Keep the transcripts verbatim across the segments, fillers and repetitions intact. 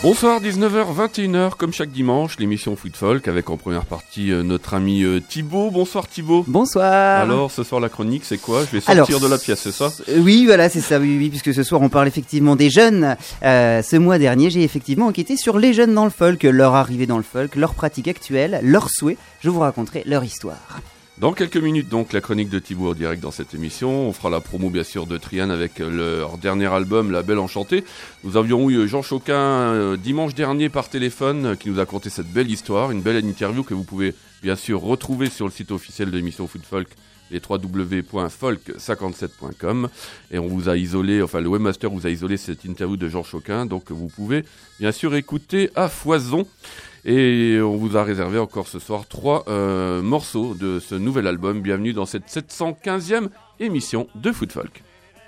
Bonsoir, dix-neuf heures vingt et une heures, comme chaque dimanche, l'émission Foot Folk avec en première partie euh, notre ami euh, Thibaut. Bonsoir Thibaut. Bonsoir. Alors ce soir la chronique c'est quoi? Je vais sortir Alors, de la pièce, c'est ça? euh, Oui, voilà, c'est ça, oui, oui, puisque ce soir on parle effectivement des jeunes. Euh, ce mois dernier, j'ai effectivement enquêté sur les jeunes dans le folk, leur arrivée dans le folk, leurs pratiques actuelles, leurs souhaits. Je vous raconterai leur histoire. Dans quelques minutes donc la chronique de Thibaut en direct dans cette émission. On fera la promo bien sûr de Trian avec leur dernier album La Belle Enchantée. Nous avions eu Jean Choquin euh, dimanche dernier par téléphone euh, qui nous a conté cette belle histoire, une belle interview que vous pouvez bien sûr retrouver sur le site officiel de l'émission Foot Folk, les w w w point folk cinquante-sept point com, et on vous a isolé, enfin le webmaster vous a isolé cette interview de Jean Choquin, donc vous pouvez bien sûr écouter à foison. Et on vous a réservé encore ce soir trois euh, morceaux de ce nouvel album. Bienvenue dans cette sept cent quinzième émission de Foot Folk.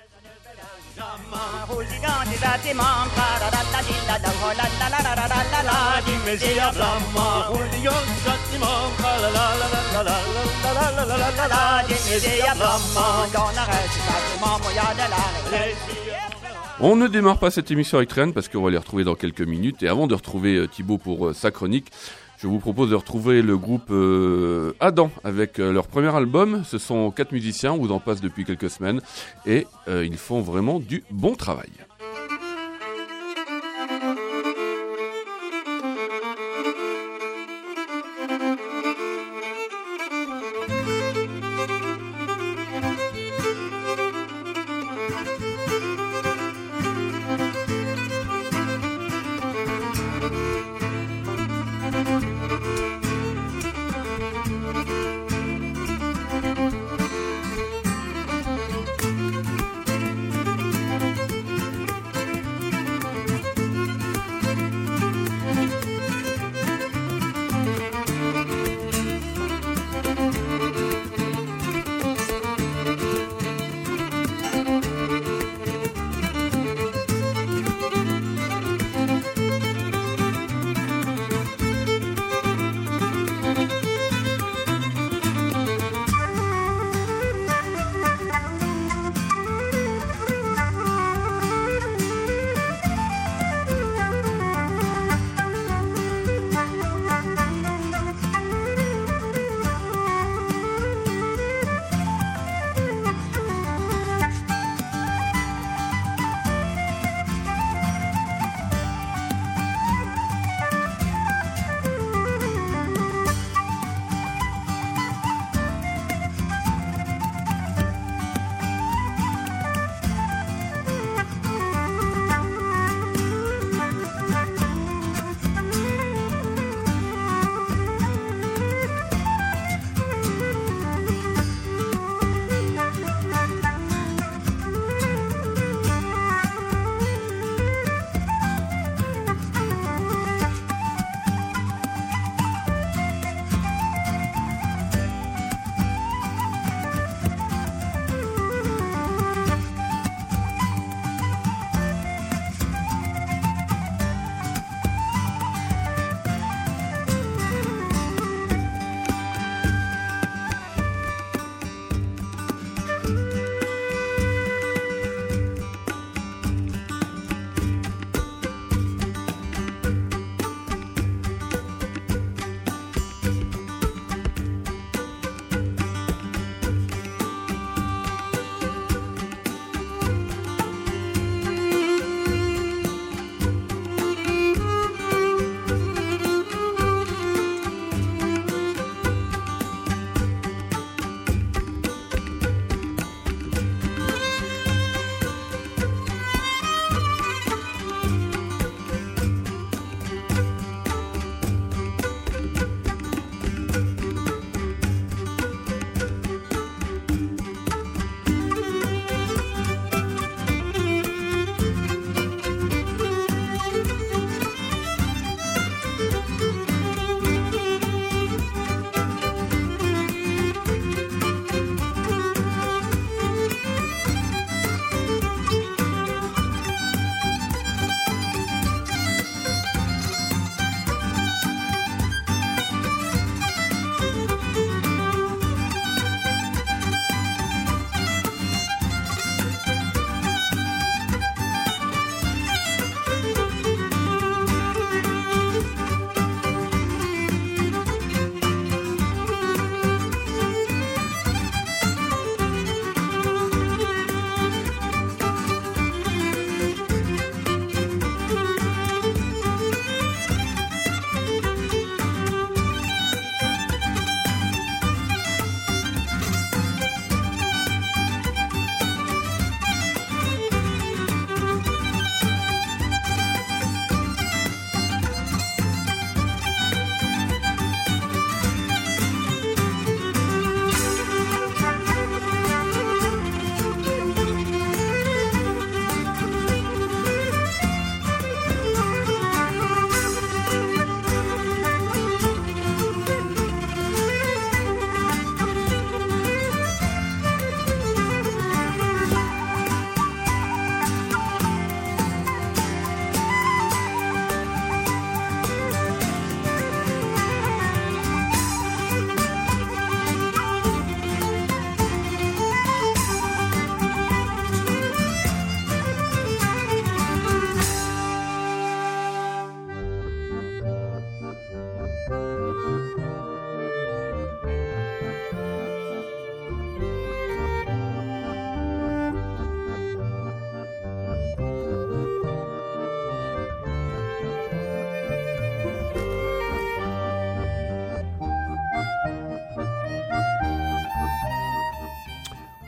On ne démarre pas cette émission avec Trian parce qu'on va les retrouver dans quelques minutes. Et avant de retrouver euh, Thibaut pour euh, sa chronique, je vous propose de retrouver le groupe euh, Adam avec euh, leur premier album. Ce sont quatre musiciens, on vous en passe depuis quelques semaines. Et euh, ils font vraiment du bon travail.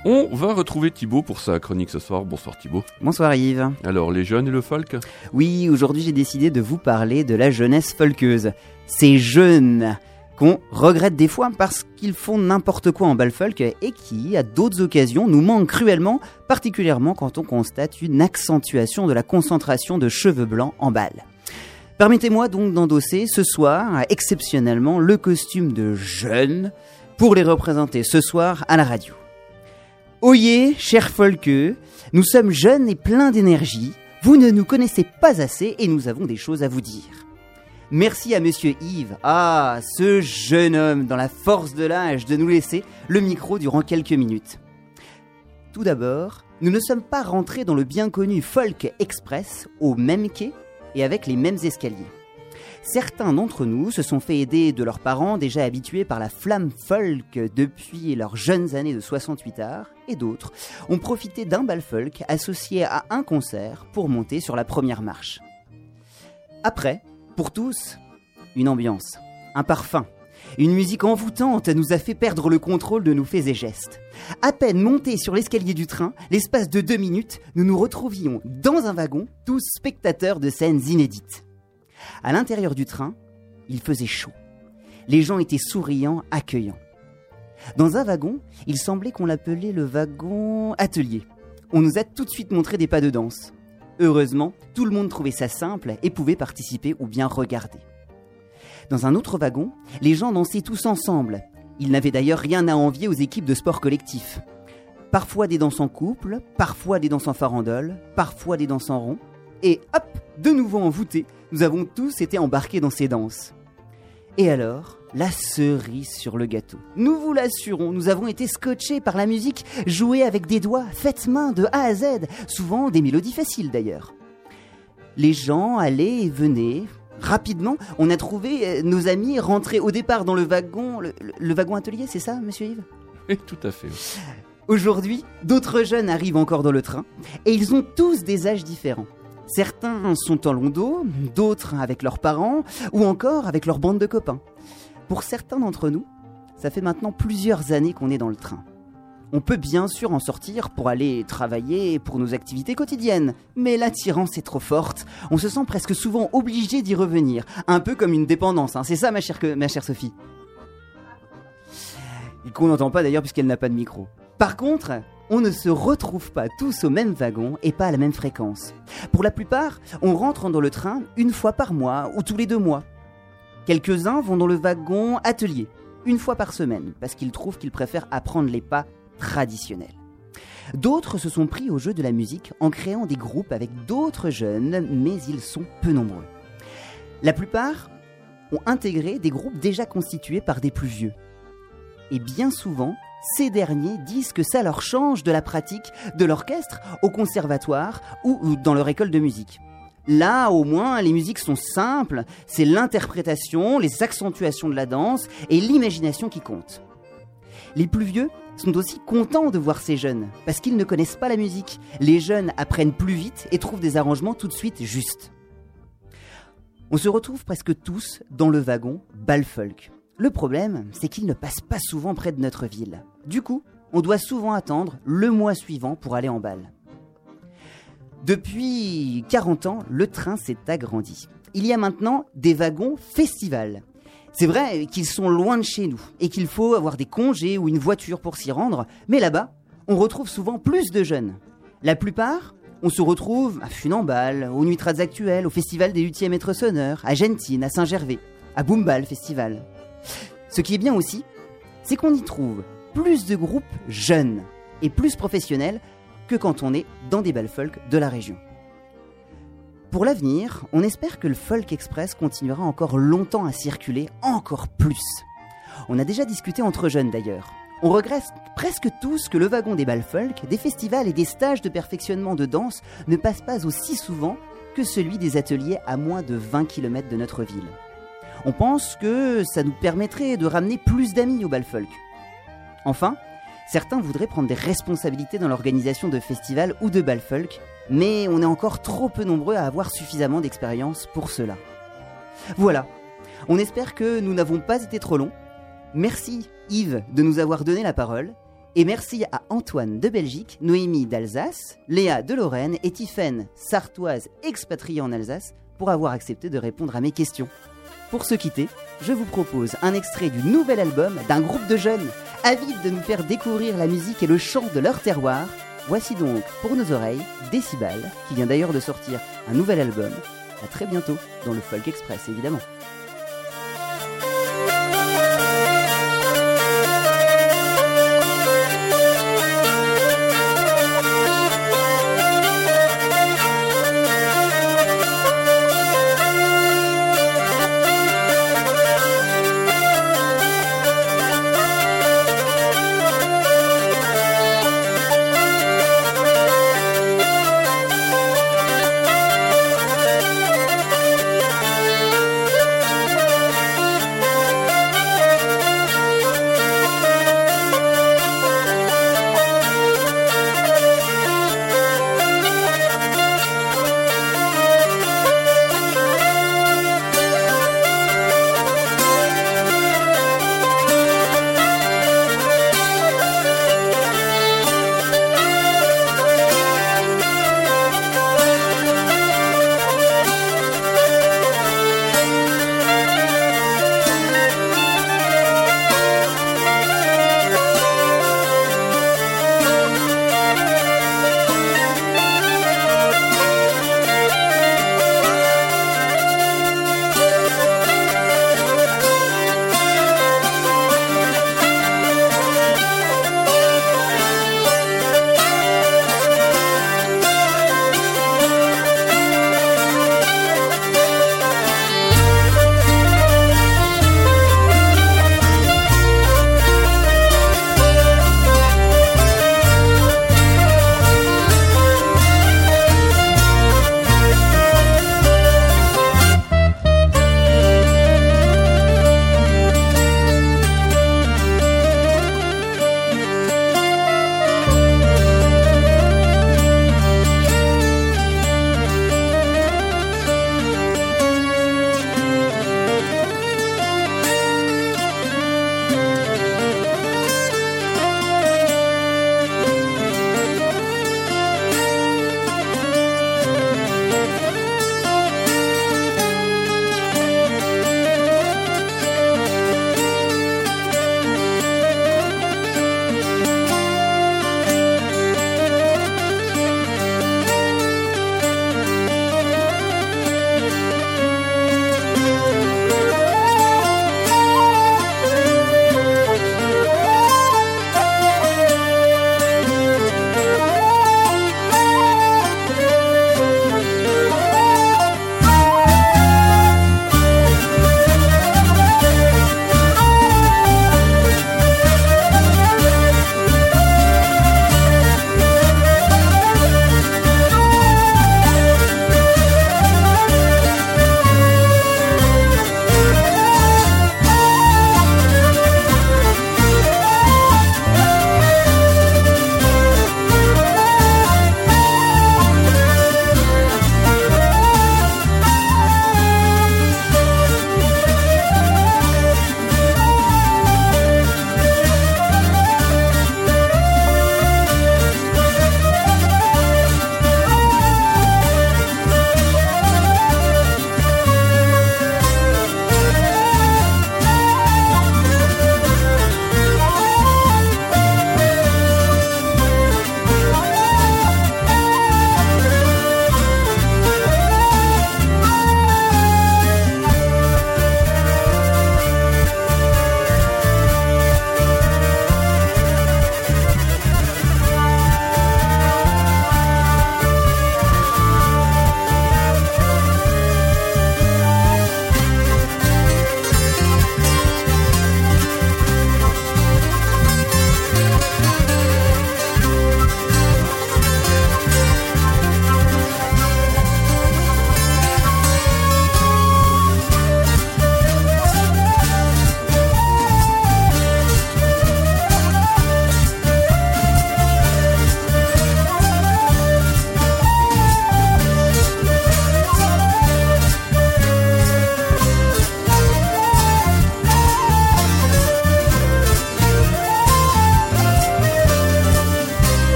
On va retrouver Thibaut pour sa chronique ce soir. Bonsoir Thibaut. Bonsoir Yves. Alors, les jeunes et le folk ? Oui, aujourd'hui j'ai décidé de vous parler de la jeunesse folkeuse. Ces jeunes qu'on regrette des fois parce qu'ils font n'importe quoi en bal folk et qui, à d'autres occasions, nous manquent cruellement, particulièrement quand on constate une accentuation de la concentration de cheveux blancs en bal. Permettez-moi donc d'endosser ce soir, exceptionnellement, le costume de jeune pour les représenter ce soir à la radio. Oyez, chers folkeux, nous sommes jeunes et pleins d'énergie, vous ne nous connaissez pas assez et nous avons des choses à vous dire. Merci à monsieur Yves, ah, ce jeune homme dans la force de l'âge de nous laisser le micro durant quelques minutes. Tout d'abord, nous ne sommes pas rentrés dans le bien connu Folk Express au même quai et avec les mêmes escaliers. Certains d'entre nous se sont fait aider de leurs parents déjà habitués par la flamme folk depuis leurs jeunes années de soixante-huit arts, et d'autres ont profité d'un bal folk associé à un concert pour monter sur la première marche. Après, pour tous, une ambiance, un parfum, une musique envoûtante nous a fait perdre le contrôle de nos faits et gestes. À peine montés sur l'escalier du train, l'espace de deux minutes, nous nous retrouvions dans un wagon, tous spectateurs de scènes inédites. À l'intérieur du train, il faisait chaud. Les gens étaient souriants, accueillants. Dans un wagon, il semblait qu'on l'appelait le wagon atelier. On nous a tout de suite montré des pas de danse. Heureusement, tout le monde trouvait ça simple et pouvait participer ou bien regarder. Dans un autre wagon, les gens dansaient tous ensemble. Ils n'avaient d'ailleurs rien à envier aux équipes de sport collectif. Parfois des danses en couple, parfois des danses en farandole, parfois des danses en rond. Et hop, de nouveau envoûtés, nous avons tous été embarqués dans ces danses. Et alors, la cerise sur le gâteau. Nous vous l'assurons, nous avons été scotchés par la musique jouée avec des doigts, faites main de A à Z, souvent des mélodies faciles d'ailleurs. Les gens allaient et venaient. Rapidement, on a trouvé nos amis rentrés au départ dans le wagon, le, le wagon atelier, c'est ça, monsieur Yves ? Oui, tout à fait. Aujourd'hui, d'autres jeunes arrivent encore dans le train, et ils ont tous des âges différents. Certains sont en long dos, d'autres avec leurs parents, ou encore avec leur bande de copains. Pour certains d'entre nous, ça fait maintenant plusieurs années qu'on est dans le train. On peut bien sûr en sortir pour aller travailler pour nos activités quotidiennes, mais l'attirance est trop forte, on se sent presque souvent obligé d'y revenir, un peu comme une dépendance, hein. C'est ça ma chère, ma chère Sophie. Et qu'on n'entend pas d'ailleurs puisqu'elle n'a pas de micro. Par contre, on ne se retrouve pas tous au même wagon et pas à la même fréquence. Pour la plupart, on rentre dans le train une fois par mois ou tous les deux mois. Quelques-uns vont dans le wagon atelier, une fois par semaine, parce qu'ils trouvent qu'ils préfèrent apprendre les pas traditionnels. D'autres se sont pris au jeu de la musique en créant des groupes avec d'autres jeunes, mais ils sont peu nombreux. La plupart ont intégré des groupes déjà constitués par des plus vieux. Et bien souvent, ces derniers disent que ça leur change de la pratique de l'orchestre au conservatoire ou dans leur école de musique. Là, au moins, les musiques sont simples, c'est l'interprétation, les accentuations de la danse et l'imagination qui comptent. Les plus vieux sont aussi contents de voir ces jeunes, parce qu'ils ne connaissent pas la musique. Les jeunes apprennent plus vite et trouvent des arrangements tout de suite justes. On se retrouve presque tous dans le wagon bal folk. Le problème, c'est qu'il ne passe pas souvent près de notre ville. Du coup, on doit souvent attendre le mois suivant pour aller en bal. Depuis quarante ans, le train s'est agrandi. Il y a maintenant des wagons festivals. C'est vrai qu'ils sont loin de chez nous et qu'il faut avoir des congés ou une voiture pour s'y rendre, mais là-bas, on retrouve souvent plus de jeunes. La plupart, on se retrouve à Funambal, aux Nuits Trades Actuelles, au Festival des huitièmes Maîtres Sonneurs, à Gentine, à Saint-Gervais, à Boombal Festival. Ce qui est bien aussi, c'est qu'on y trouve plus de groupes jeunes et plus professionnels que quand on est dans des bals folk de la région. Pour l'avenir, on espère que le Folk Express continuera encore longtemps à circuler, encore plus. On a déjà discuté entre jeunes d'ailleurs. On regrette presque tous que le wagon des bals folk, des festivals et des stages de perfectionnement de danse ne passe pas aussi souvent que celui des ateliers à moins de vingt kilomètres de notre ville. On pense que ça nous permettrait de ramener plus d'amis au bal folk. Enfin, certains voudraient prendre des responsabilités dans l'organisation de festivals ou de bal folk, mais on est encore trop peu nombreux à avoir suffisamment d'expérience pour cela. Voilà, on espère que nous n'avons pas été trop longs. Merci Yves de nous avoir donné la parole, Et merci à Antoine de Belgique, Noémie d'Alsace, Léa de Lorraine et Tiffaine, sartoise expatriée en Alsace, pour avoir accepté de répondre à mes questions. Pour se quitter, je vous propose un extrait du nouvel album d'un groupe de jeunes, avides de nous faire découvrir la musique et le chant de leur terroir. Voici donc, pour nos oreilles, Décibal, qui vient d'ailleurs de sortir un nouvel album. À très bientôt, dans le Folk Express évidemment.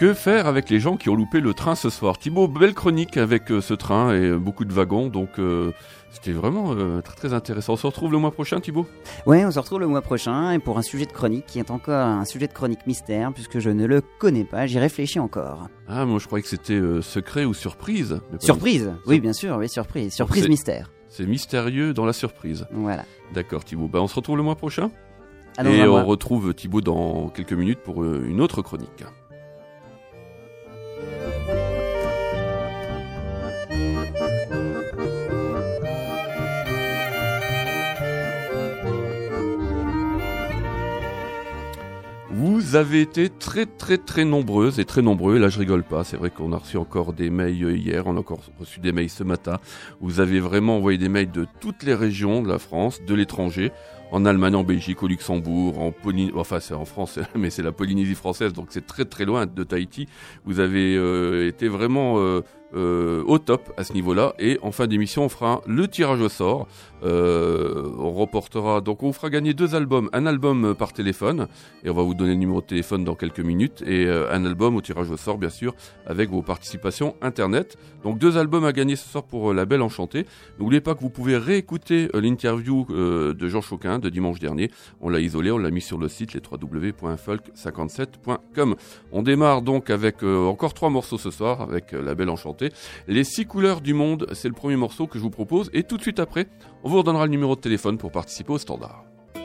Que faire avec les gens qui ont loupé le train ce soir? Thibaut, belle chronique avec euh, ce train et euh, beaucoup de wagons, donc euh, c'était vraiment euh, très très intéressant. On se retrouve le mois prochain, Thibaut? Ouais, on se retrouve le mois prochain et pour un sujet de chronique qui est encore un sujet de chronique mystère puisque je ne le connais pas, j'y réfléchis encore. Ah, moi je croyais que c'était euh, secret ou surprise. Mais pas Surprise, une... oui bien sûr, oui surprise, surprise c'est... mystère. C'est mystérieux dans la surprise. Voilà. D'accord Thibaut, bah, on se retrouve le mois prochain. Ah, et on mois. retrouve Thibaut dans quelques minutes pour euh, une autre chronique. Vous avez été très très très nombreuses et très nombreux, et là je rigole pas, c'est vrai qu'on a reçu encore des mails hier, on a encore reçu des mails ce matin, vous avez vraiment envoyé des mails de toutes les régions de la France, de l'étranger, en Allemagne, en Belgique, au Luxembourg, en Polynésie, enfin c'est en France, mais c'est la Polynésie française, donc c'est très très loin de Tahiti, vous avez euh, été vraiment euh, euh, au top à ce niveau-là, et en fin d'émission on fera le tirage au sort, euh, on reportera, donc on vous fera gagner deux albums, un album par téléphone, et on va vous donner le numéro de téléphone dans quelques minutes, et euh, un album au tirage au sort bien sûr, avec vos participations internet, donc deux albums à gagner ce soir pour euh, La Belle Enchantée. N'oubliez pas que vous pouvez réécouter euh, l'interview euh, de Jean Choquin de dimanche dernier, on l'a isolé, on l'a mis sur le site les w w w point folk cinquante-sept point com. On démarre donc avec euh, encore trois morceaux ce soir, avec euh, La Belle Enchantée. Les six couleurs du monde, c'est le premier morceau que je vous propose, et tout de suite après, on vous redonnera le numéro de téléphone pour participer au standard.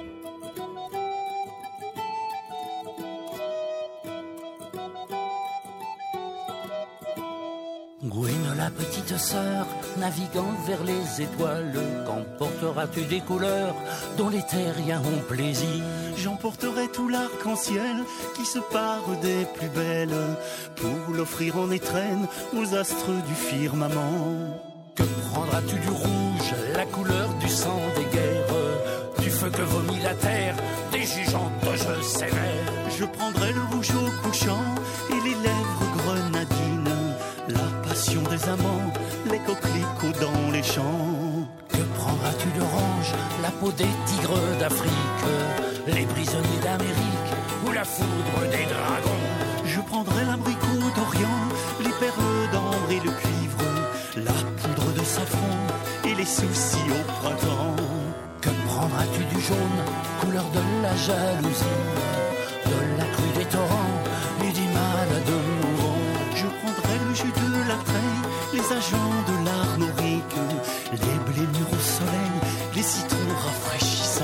Gwyn, la petite sœur, naviguant vers les étoiles, qu'emporteras-tu des couleurs dont les terriens ont plaisir? J'emporterai tout l'arc-en-ciel qui se pare des plus belles pour l'offrir en étrenne aux astres du firmament. Que prendras-tu du rouge, la couleur du sang des guerres, du feu que vomit la terre, des jugeantes jeux sévères? Je prendrai le rouge au couchant et les lèvres grenadines, la passion des amants, les coquelicots dans les champs. Que prendras-tu d'orange, la peau des tigres d'Afrique, les prisonniers d'Amérique ou la foudre des dragons? Je prendrai l'abricot d'Orient, les perles d'ambre et le cuivre, la poudre de safran et les soucis au printemps. Que prendras-tu du jaune, couleur de la jalousie, de la crue des torrents et des malades mourants? Je prendrai le jus de la treille, les agents de l'armorique, les blés mûrs au soleil, les citrons rafraîchissants.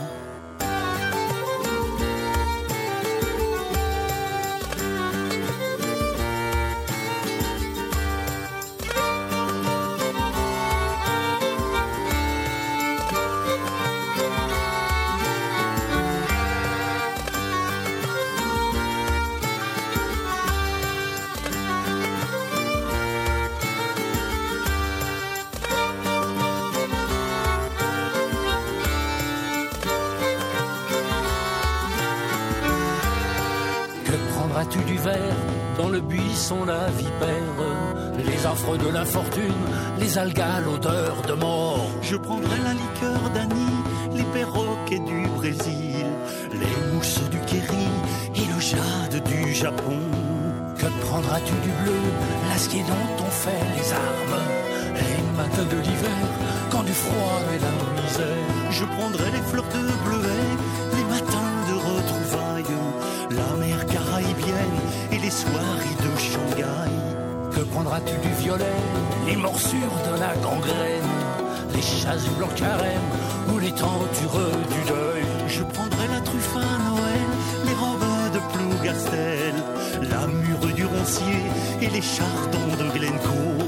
Prendras-tu du verre dans le buisson la vipère, les affres de l'infortune, les algues à l'odeur de mort? Je prendrai la liqueur d'Annie, les perroquets du Brésil, les mousses du Kéry et le jade du Japon. Que prendras-tu du bleu, l'acier dont on fait les armes, les matins de l'hiver, quand du froid et la misère? Je prendrai les fleurs de bleuet, les matins de retrouvailles, la mer caraïbienne et les soirées de Shanghai. Que prendras-tu du violet, les morsures de la gangrène, les chasubles en carême ou les tentureux du deuil? Je prendrai la truffe à Noël, les robes de Plougastel, la mûre du roncier et les chardons de Glencoe.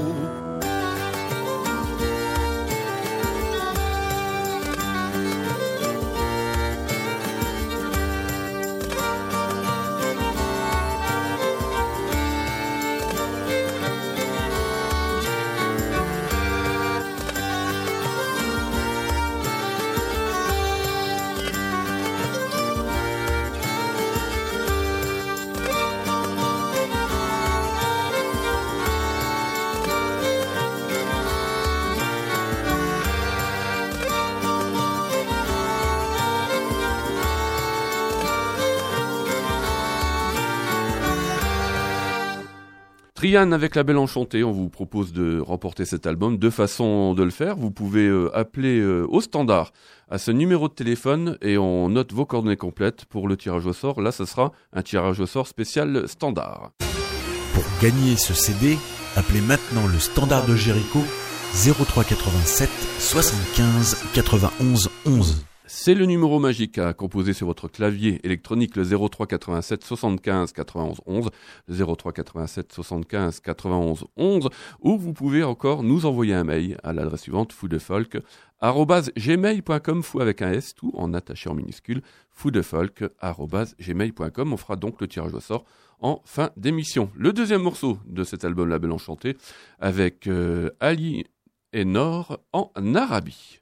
Trian avec La Belle Enchantée, on vous propose de remporter cet album. Deux façons de le faire. Vous pouvez euh, appeler euh, au standard à ce numéro de téléphone et on note vos coordonnées complètes pour le tirage au sort. Là, ce sera un tirage au sort spécial standard. Pour gagner ce C D, appelez maintenant le standard de Jéricho zéro trois quatre-vingt-sept soixante-quinze quatre-vingt-onze onze. C'est le numéro magique à composer sur votre clavier électronique, le zéro trois quatre-vingt-sept soixante-quinze quatre-vingt-onze onze, le zéro trois quatre-vingt-sept soixante-quinze quatre-vingt-onze onze, ou vous pouvez encore nous envoyer un mail à l'adresse suivante, foudefolk arobase gmail point com, fou avec un S, tout en attaché en minuscule, foudefolk arobase gmail point com. On fera donc le tirage au sort en fin d'émission. Le deuxième morceau de cet album La Belle Enchantée, avec euh, Ali et Nord en Arabie.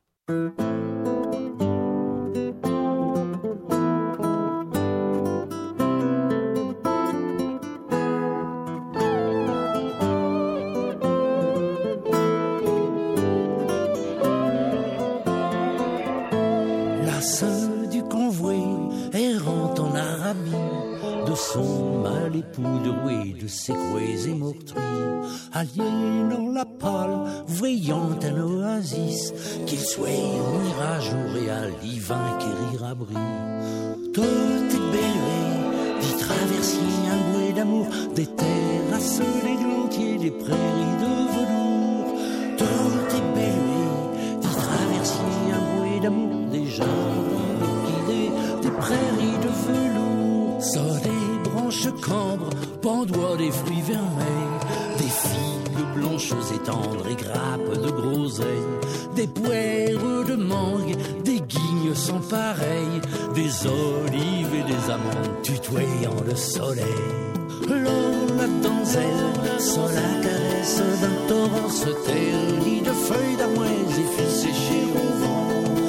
Du convoi errant en Arabie, de son mal époux de roué, de ses couets et meurtris, aliénant la pâle, voyant un oasis, qu'il soit un mirage ou réal, divin qui rire à bris. Tout est belle, d'y traverser un bouet d'amour, des terrasses, des glantiers, des prairies de velours. Tout est belle, d'y traverser un bouet d'amour, des jardins des prairies de velours, sur des branches cambres, pendoient des fruits vermeils, des figues blanches et tendres et grappes de groseilles, des poires de mangue, des guignes sans pareil, des olives et des amandes tutoyant le soleil. L'eau, la donzelle, sur la caresse d'un torrent se terlit de feuilles d'armoise et fit sécher au vent.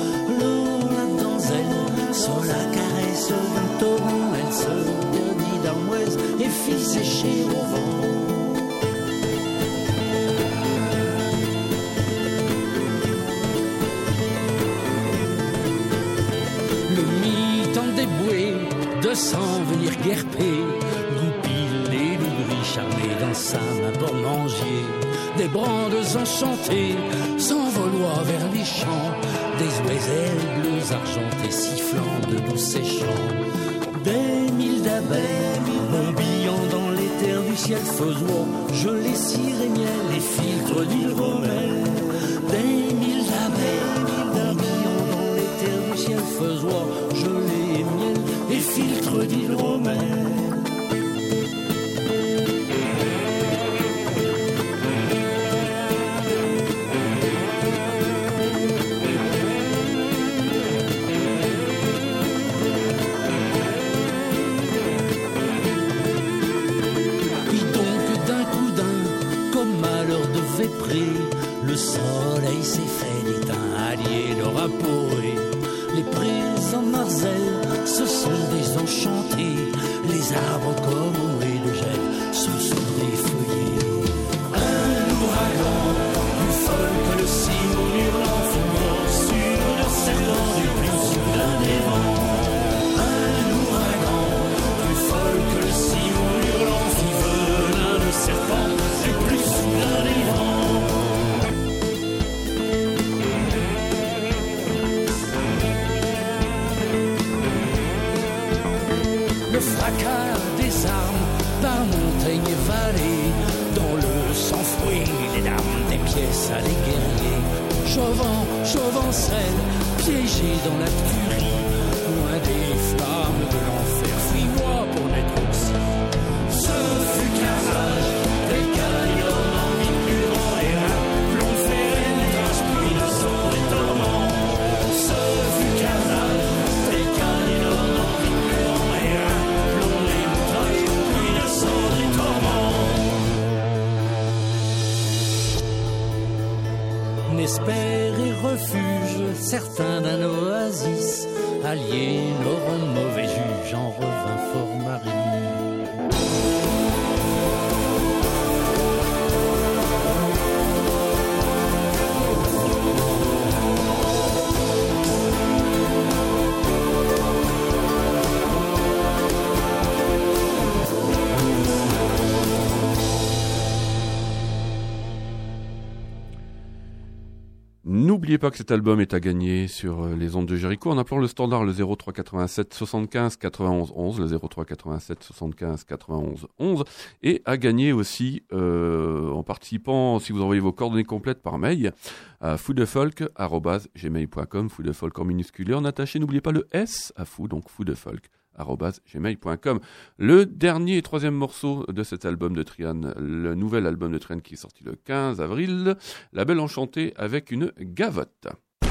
Sur la caresse d'un torrent, elle se perdit d'armoise et fit sécher au vent. Le mi-temps des bouées, de sang venir guerper, goupil et loup charmé dans sa main pour manger, des brandes enchantées s'envoloient vers les champs, des oiselles bleues argentées sifflant de douces chants, des mille d'abeilles bombillant dans l'éther du ciel faisois, gelées, cire et miel, les filtres d'hydromel. Des mille d'abeilles bombillant dans l'éther du ciel faisois, gelées et miel, les filtres d'hydromel. Le soleil s'est fait d'éteint, allié leur apporé. Les prés en marzelle se sont désenchantés, les arbres comme et de gel se sont défeuillés. Un ouragan, plus folle que le ciment hurlant, fumant sur le serpent du plus soudain des vents. Un ouragan, plus folle que le ciment hurlant, fit venin de serpent du plus soudain des vents. Le fracas des armes par montagne et vallée, dans le sang-fouet, les larmes des pièces à les guerriers. Chauvant, chauvancelle, piégé dans la tuerie, loin des flammes de l'enfer, fuis-moi pour naître aussi. Ce fut carnage, des canons en mille et un plomb ferré, puis le sang des tourments. Ce fut carnage, des canons en mille et un plomb les montagnes, puis le sang des tourments. N'espère et refuge, certains d'un oasis, alliés, n'auront mauvais juge, en revint fort Marie. N'oubliez pas que cet album est à gagner sur les ondes de Jéricho en appelant le standard le zéro trois quatre-vingt-sept soixante-quinze quatre-vingt-onze onze, le zéro trois quatre-vingt-sept soixante-quinze quatre-vingt-onze onze, et à gagner aussi euh, en participant, si vous envoyez vos coordonnées complètes par mail, à foudefolk arobase gmail point com, foudefolk en minuscule et en attaché, n'oubliez pas le S à fou, donc foudefolk arobase gmail point com. Le dernier et troisième morceau de cet album de Trian, le nouvel album de Trian qui est sorti le quinze avril, La Belle Enchantée avec une gavotte.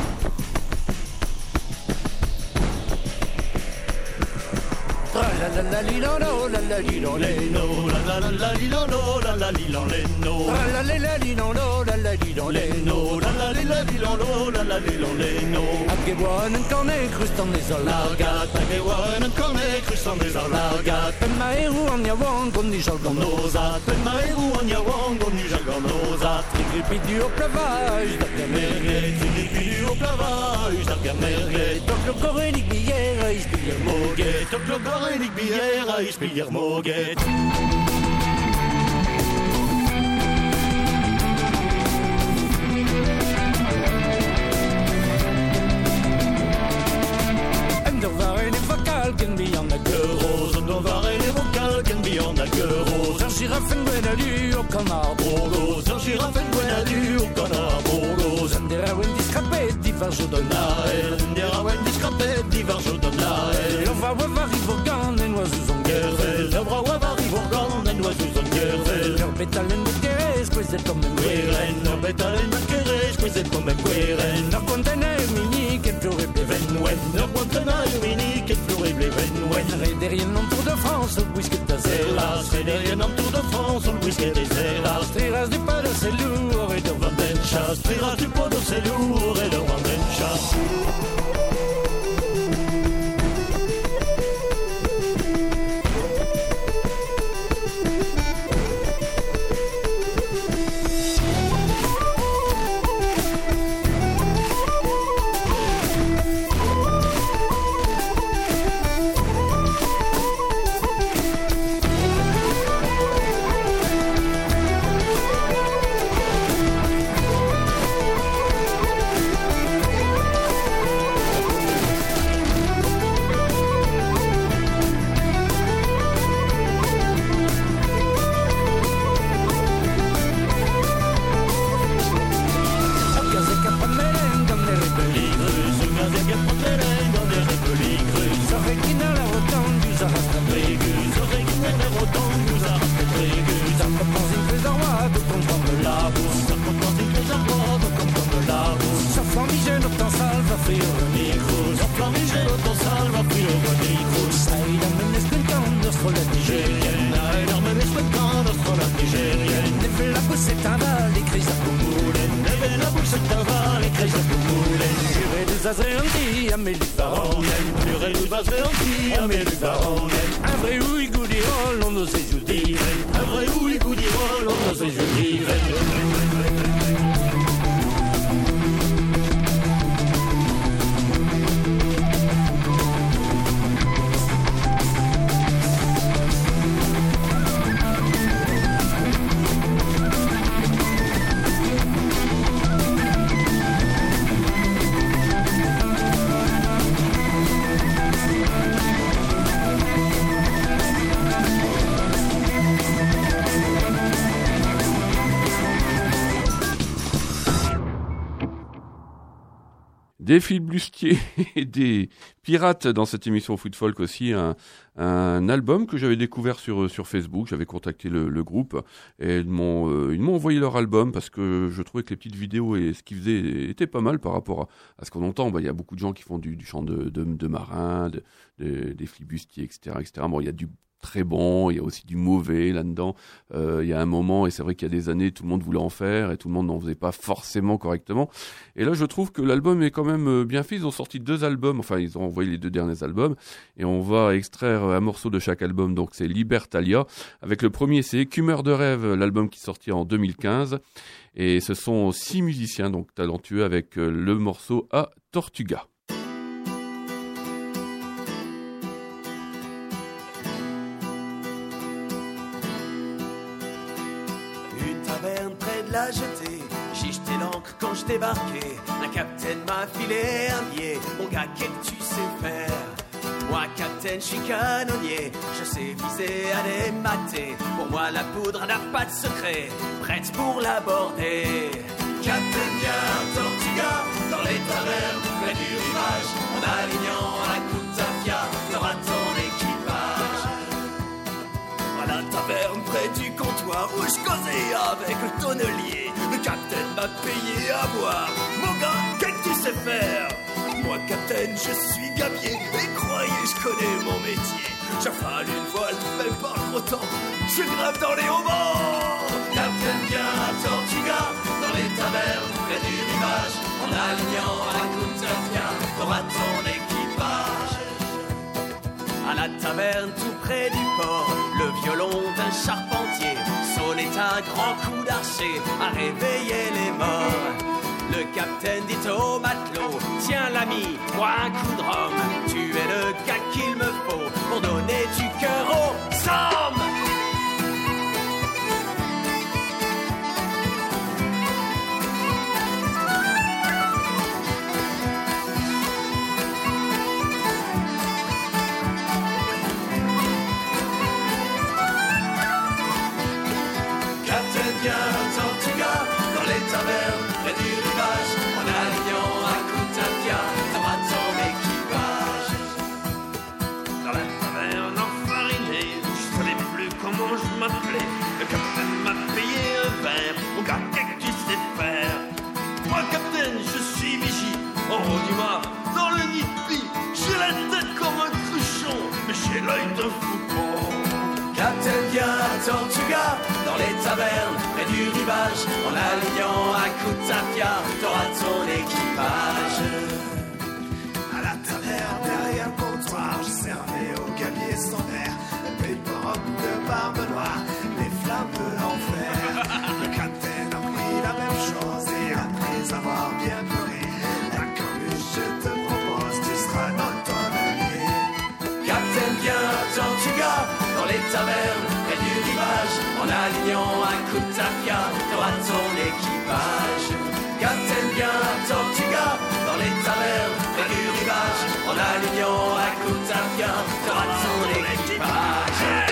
La la la li la la la li la no la la la li la la la li la no la la la li la la la li la no la la la li la la la li la no Aggewan en kan ik rust aan is alagat Aggewan en kan ik rust aan is alagat Ben mij hoe aan jou wang kon die zal ganoza Ben mij hoe aan jou wang kon die zal ganoza Trigripi du au plavage dat je merget Trigripi du au plavage dat je merget Tok lo korenik bière is bier moget Tok lo korenik bière is bier moget En er waren in vakalken bij aan de keurroos En er waren in vakalken bij aan de keurroos En giraffen Gwenadu op kanaal Borgoos En giraffen Gwenadu op kanaal Borgoos En der auen discrapet die var zo de nael En der auen discrapet die var zo de nael En va we var i vorgan en oiseaux en gervel En bra we var i vorgan en oiseaux en gervel Er betalen met keres kwezet kom en kweren Er betalen met keres kwezet kom en kweren Er contenaer minik en flore bleven wen Er contenaer minik en flore bleven wen Rederien en Tour de France au whisky de Zerlas Rederien en Tour de France au whisky de Zerlas Triras du pas de c'est lourd et de vanden chasse Triras du pas de c'est lourd et de vanden chasse Des flibustiers et des pirates dans cette émission Food Folk aussi, un, un album que j'avais découvert sur, sur Facebook. J'avais contacté le, le groupe et ils m'ont, euh, ils m'ont envoyé leur album parce que je trouvais que les petites vidéos et ce qu'ils faisaient étaient pas mal par rapport à, à ce qu'on entend. Bah, y a beaucoup de gens qui font du, du chant de, de, de marins, de, de, des flibustiers, et cetera, et cetera. Bon, il y a du très bon, il y a aussi du mauvais là-dedans. Euh, il y a un moment, et c'est vrai qu'il y a des années, tout le monde voulait en faire et tout le monde n'en faisait pas forcément correctement. Et là, je trouve que l'album est quand même bien fait. Ils ont sorti deux albums, enfin, ils ont envoyé les deux derniers albums et on va extraire un morceau de chaque album. Donc, c'est Libertalia. Avec le premier, c'est Écumeur de rêve, l'album qui sortit en deux mille quinze. Et ce sont six musiciens, donc talentueux, avec le morceau A Tortuga. La jetée, j'ai jeté l'encre quand je débarquais, un capitaine m'a filé un billet. Mon gars, qu'est-ce que tu sais faire? Moi, capitaine, je suis canonnier. Je sais viser, aller mater. Pour moi, la poudre n'a pas de secret. Prête pour l'aborder. Capitaine, viens, Tortuga, dans les tavernes, près du rivage. En alignant un coup de tafia, t'auras ton équipage. À la taverne, près du comptoir, où je causais avec le tonnelier. Le capitaine m'a payé à boire. Mon gars, qu'est-ce que tu sais faire? Moi, capitaine, je suis gabier. Et croyez, je connais mon métier. J'affale une voile, même pas trop temps. Je grave dans les haubans. Capitaine, viens à Tortuga, dans les tavernes, près du rivage. En alignant un coup de tafia, t'auras ton équipage. À la taverne, tout près du port, le violon d'un charpentier sonnait un grand coup d'archer à réveiller les morts. Le capitaine dit au matelot, tiens l'ami, bois un coup de rhum. Tu es le gars qu'il me faut pour donner du cœur aux hommes. Tortuga, dans les tavernes, près du rivage, en alignant un coup de tafia, t'auras ton équipage. Dans la taverne enfarinée, je savais plus comment je m'appelais. Le capitaine m'a payé un verre, mon gars, qu'est-ce que tu sais faire? Moi, capitaine, je suis vigie, en haut du mât, dans le nid de pie. J'ai la tête comme un cruchon, mais j'ai l'œil d'un faucon. Capitaine, viens à Tortuga, dans les tavernes, près du rivage. En alignant un coup de tafia, t'auras ton équipage. À la taverne, derrière le comptoir, je servais au gabier sans verre. Le paper up de barbe noire, les flammes de l'enfer. Le capitaine a pris la même chose et après avoir bien pleuré, la cornuche, je te propose, tu seras notre tonnelier. Capitaine, viens à Tortuga, dans les tavernes, près du rivage. En alignant un coup de tafia, t'auras ton équipage. Capitaine, viens à Tortuga, dans les tavernes, près du rivage. En alignant un coup de tafia, t'auras ton équipage.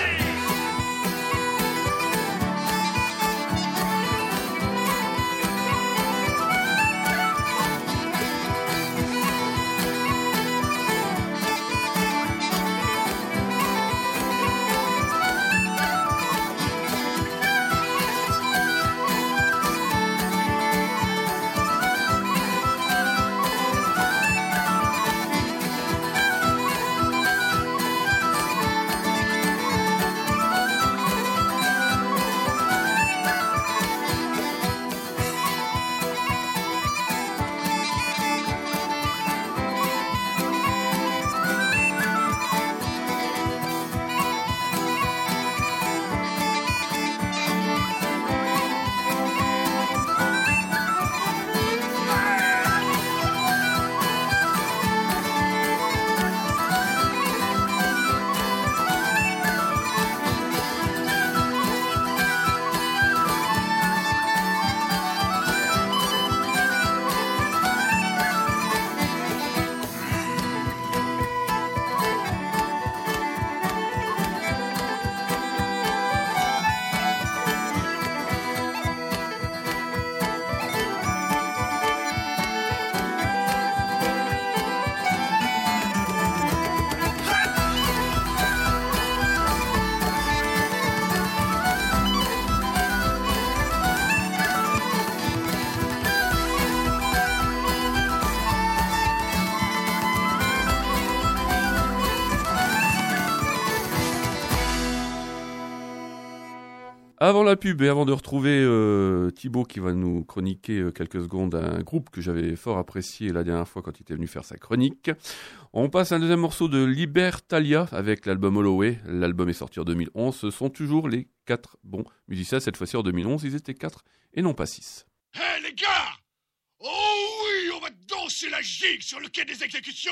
Avant la pub et avant de retrouver euh, Thibaut qui va nous chroniquer euh, quelques secondes un groupe que j'avais fort apprécié la dernière fois quand il était venu faire sa chronique, on passe à un deuxième morceau de Libertalia avec l'album Holloway. L'album est sorti en deux mille onze. Ce sont toujours les quatre bons musiciens. Cette fois-ci en deux mille onze, ils étaient quatre et non pas six. Hé hey, les gars! Oh oui, on va danser la gigue sur le quai des exécutions!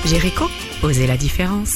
Jéricho, osez la différence.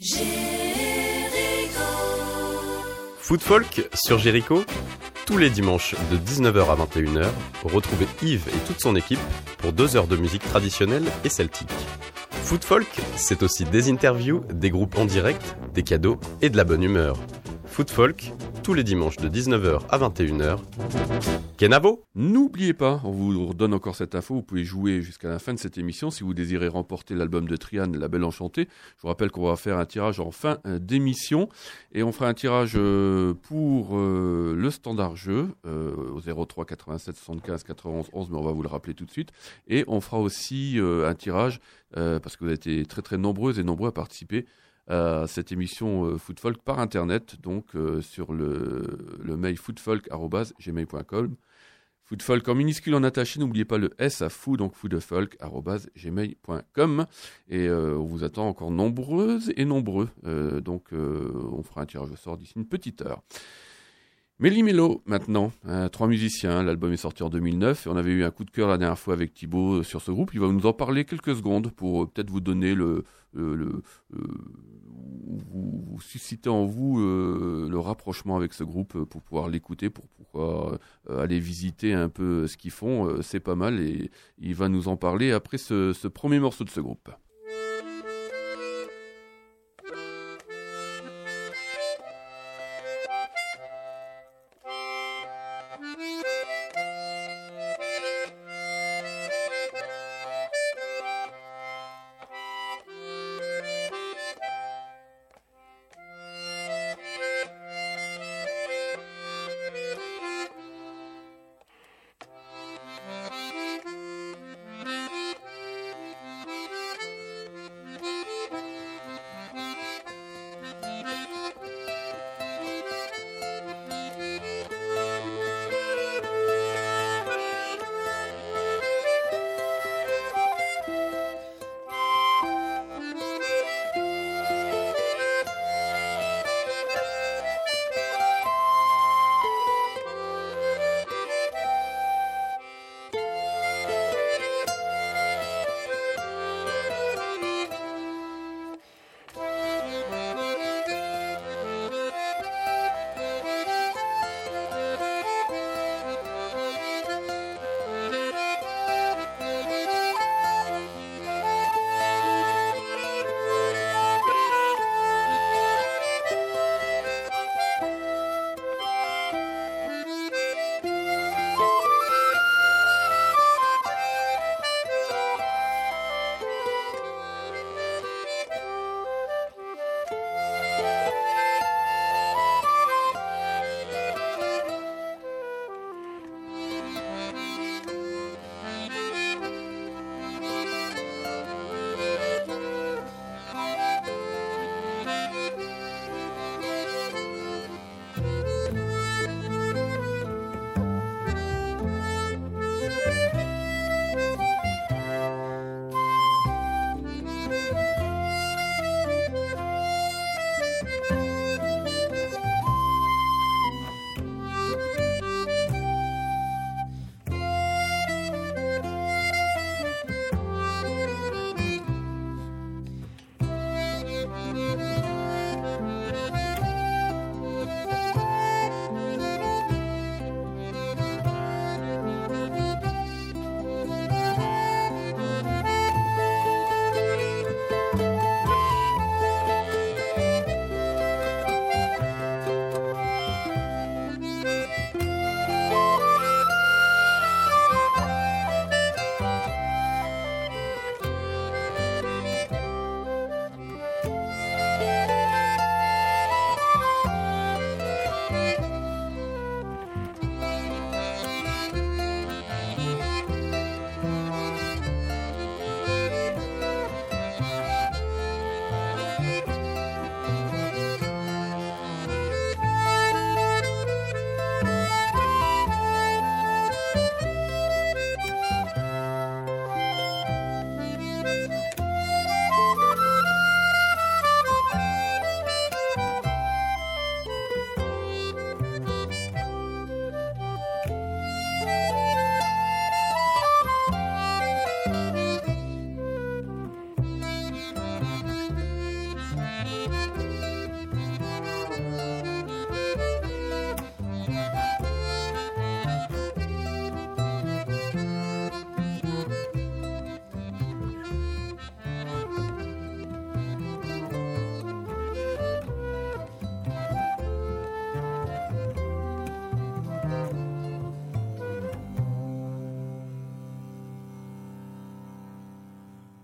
Food Folk sur Jéricho, tous les dimanches de dix-neuf heures à vingt et une heures, retrouvez Yves et toute son équipe pour deux heures de musique traditionnelle et celtique. Food Folk, c'est aussi des interviews, des groupes en direct, des cadeaux et de la bonne humeur. Food Folk, tous les dimanches de dix-neuf heures à vingt et une heures. Kenavo! N'oubliez pas, on vous redonne encore cette info, vous pouvez jouer jusqu'à la fin de cette émission si vous désirez remporter l'album de Trian, La Belle Enchantée. Je vous rappelle qu'on va faire un tirage en fin d'émission et on fera un tirage pour euh, le standard jeu euh, au zéro trois quatre-vingt-sept soixante-quinze quatre-vingt-onze onze, mais on va vous le rappeler tout de suite. Et on fera aussi euh, un tirage, euh, parce que vous avez été très très nombreuses et nombreux à participer à cette émission euh, Food Folk par internet, donc euh, sur le, le mail foodfolk arobase gmail point com. Food Folk en minuscule en attaché, n'oubliez pas le S à food, donc foodfolk arobase gmail point com. Et euh, on vous attend encore nombreuses et nombreux. Euh, donc euh, on fera un tirage au sort d'ici une petite heure. Méli-Mélo maintenant, hein, trois musiciens, l'album est sorti en deux mille neuf et on avait eu un coup de cœur la dernière fois avec Thibaut euh, sur ce groupe. Il va nous en parler quelques secondes pour euh, peut-être vous donner le, le, le euh, vous, vous susciter en vous euh, le rapprochement avec ce groupe euh, pour pouvoir l'écouter, pour pouvoir euh, aller visiter un peu ce qu'ils font. Euh, c'est pas mal et il va nous en parler après ce, ce premier morceau de ce groupe.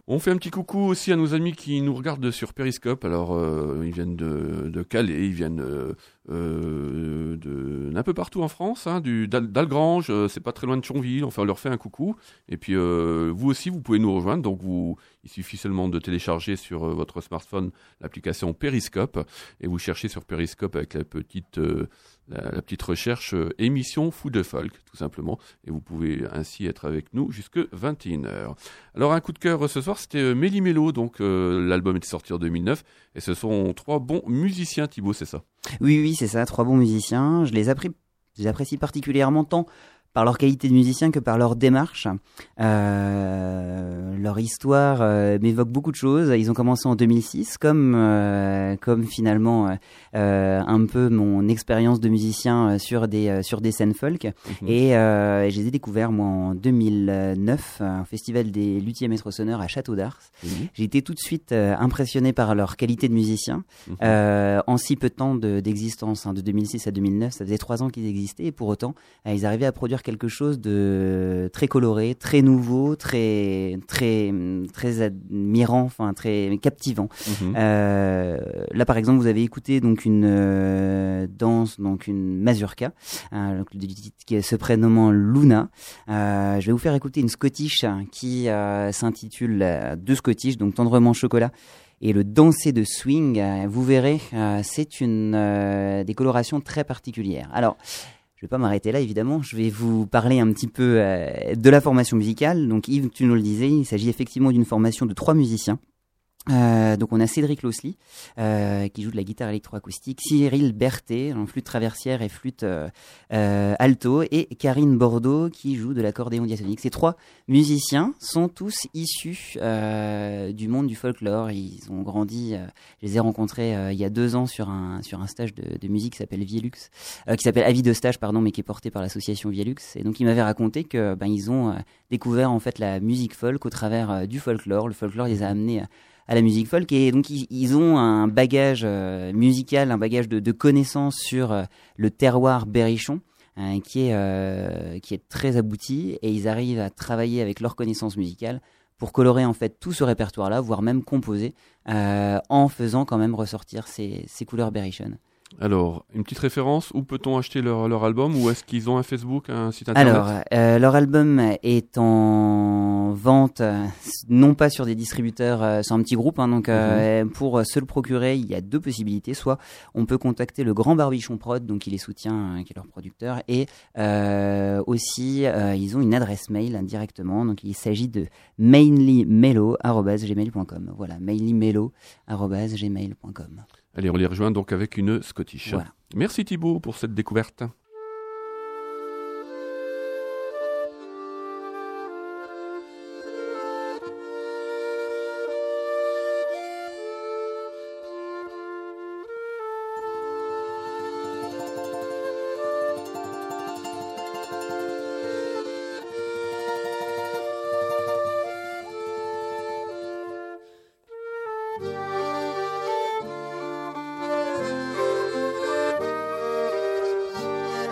On fait un petit coucou aussi à nos amis qui nous regardent sur Periscope. Alors, euh, ils viennent de, de Calais, ils viennent euh, euh, de d'un peu partout en France, hein, du d'Al- d'Algrange, euh, c'est pas très loin de Thionville. Enfin, on leur fait un coucou. Et puis, euh, vous aussi, vous pouvez nous rejoindre. Donc, vous, il suffit seulement de télécharger sur euh, votre smartphone l'application Periscope et vous cherchez sur Periscope avec la petite euh, la, la petite recherche euh, émission Fou de Folk, tout simplement. Et vous pouvez ainsi être avec nous jusque vingt et une heures. Alors, un coup de cœur euh, ce soir, c'était euh, Méli Mélo. Donc, euh, l'album était sorti en deux mille neuf. Et ce sont trois bons musiciens, Thibaut, c'est ça? Oui, oui, c'est ça, trois bons musiciens. Je les, appré- je les apprécie particulièrement tant par leur qualité de musicien que par leur démarche. Euh, leur histoire euh, m'évoque beaucoup de choses. Ils ont commencé en deux mille six, comme, euh, comme finalement euh, un peu mon expérience de musicien sur des, euh, sur des scènes folk. Mmh. Et euh, je les ai découverts moi en deux mille neuf, au Festival des Luthiers Maîtres Sonneurs à Château d'Ars. Mmh. J'ai été tout de suite euh, impressionné par leur qualité de musicien. Mmh. Euh, en si peu de temps de, d'existence, hein, de deux mille six à deux mille neuf, ça faisait trois ans qu'ils existaient et pour autant, euh, ils arrivaient à produire quelque chose de très coloré, très nouveau, très très très admirant, enfin très captivant. Mmh. Euh, là, par exemple, vous avez écouté donc une euh, danse, donc une mazurka, euh, qui se prénommant Luna. Euh, je vais vous faire écouter une Scottish qui euh, s'intitule euh, Deux Scottish, donc tendrement chocolat. Et le danser de swing, euh, vous verrez, euh, c'est une euh, des colorations très particulières. Alors, je vais pas m'arrêter là, évidemment. Je vais vous parler un petit peu euh, de la formation musicale. Donc, Yves, tu nous le disais, il s'agit effectivement d'une formation de trois musiciens. Euh, donc on a Cédric Losley euh, qui joue de la guitare électroacoustique, Cyril Berthet en flûte traversière et flûte euh, euh, alto, et Karine Bordeaux qui joue de l'accordéon diatonique. Ces trois musiciens sont tous issus euh, du monde du folklore. Ils ont grandi, euh, je les ai rencontrés euh, il y a deux ans sur un sur un stage de, de musique qui s'appelle Viellux, euh, qui s'appelle Avis de stage pardon, mais qui est porté par l'association Viellux. Et donc ils m'avaient raconté que ben ils ont euh, découvert en fait la musique folk au travers euh, du folklore. Le folklore les a amenés euh, à la musique folk, et donc ils, ils ont un bagage euh, musical, un bagage de, de connaissances sur euh, le terroir berrichon hein, qui est euh, qui est très abouti, et ils arrivent à travailler avec leurs connaissances musicales pour colorer en fait tout ce répertoire-là, voire même composer euh, en faisant quand même ressortir ces, ces couleurs berrichonnes. Alors, une petite référence, où peut-on acheter leur, leur album, ou est-ce qu'ils ont un Facebook, un site internet? Alors, euh, leur album est en vente, euh, non pas sur des distributeurs, euh, c'est un petit groupe, hein, donc euh, mmh. pour se le procurer, il y a deux possibilités. Soit on peut contacter le Grand Barbichon Prod, donc qui les soutient, euh, qui est leur producteur, et euh, aussi euh, ils ont une adresse mail hein, directement, donc il s'agit de mainlymelo arobase gmail point com. Voilà, mainlymelo arobase gmail point com. Allez, on les rejoint donc avec une Scottish. Voilà. Merci Thibaut pour cette découverte. Thank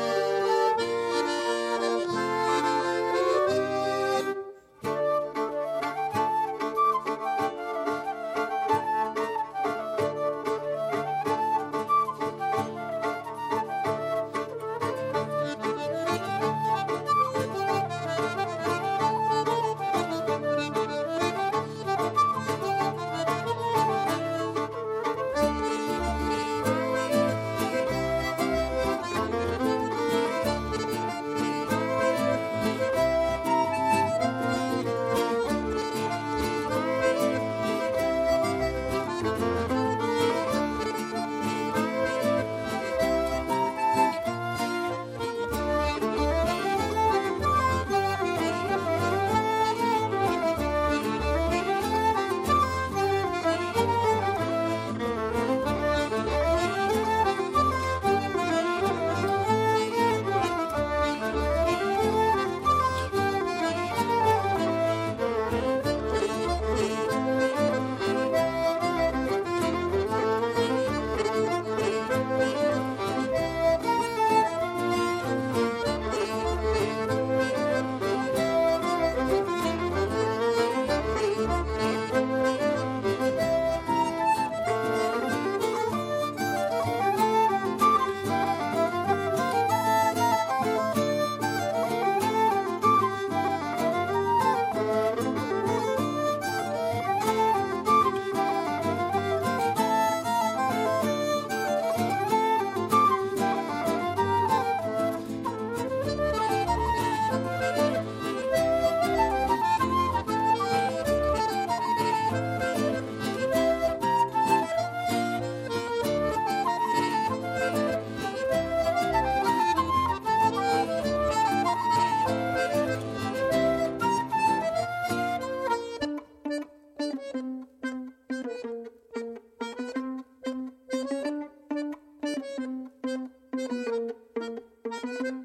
Thank you.